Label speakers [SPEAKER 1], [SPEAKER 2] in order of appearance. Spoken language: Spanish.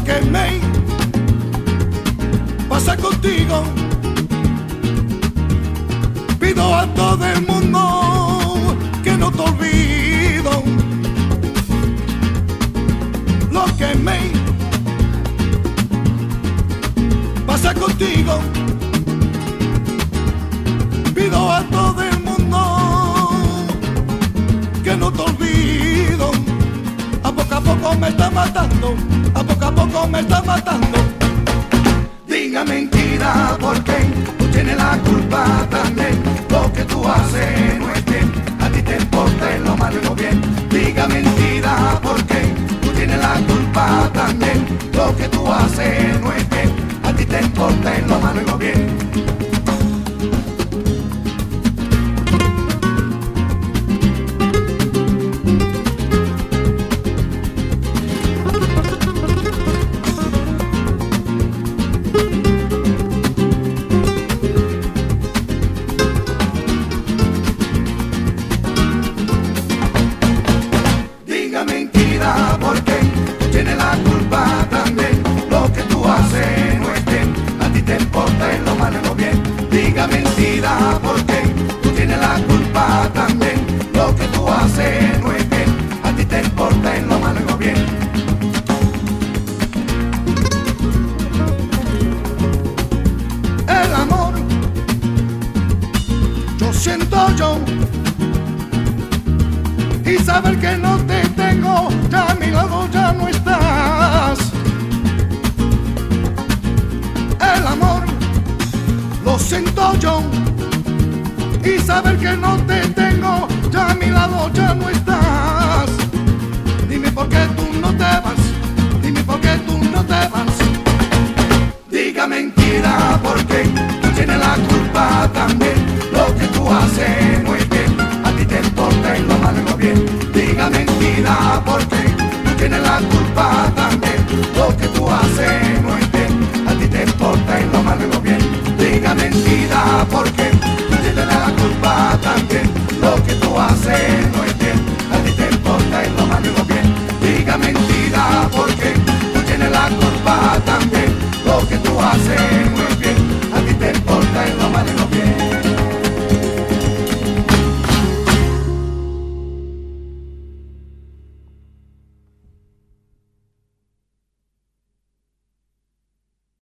[SPEAKER 1] que me pasa contigo. Pido a todo el mundo que no te olvido. Lo que me pasa contigo. Pido a todo el mundo que no te olvido. A poco me está matando, a poco me está matando. Diga mentira porque tú tienes la culpa también. Lo que tú haces no es bien, a ti te importa en lo malo y lo bien. Diga mentira porque tú tienes la culpa también. Lo que tú haces no es bien, a ti te importa en lo malo y lo bien. Mentira porque tú tienes la culpa también. Lo que tú haces no es bien, a ti te importa en lo malo y lo bien. Diga mentira porque tú tienes la culpa también. Lo que tú haces no es bien, a ti te importa en lo malo y lo bien. El amor, yo siento yo, y saber que no te tengo, ya a mi lado ya no estás. El amor, lo siento yo, y saber que no te tengo, ya a mi lado ya no estás. Dime por qué tú no te vas, dime por qué tú no te vas. Diga mentira porque tú tienes la culpa también. Lo que tú haces no es bien, a ti te importa en lo malo y lo bien. Diga mentira porque tú tienes la culpa también. Lo que tú haces no es bien, a ti te importa en lo malo y lo bien. Diga mentira porque tú tienes la culpa también. Lo que tú haces no es bien, a ti te importa en lo malo y lo bien. Diga mentira porque tú tienes la culpa también. Lo que tú haces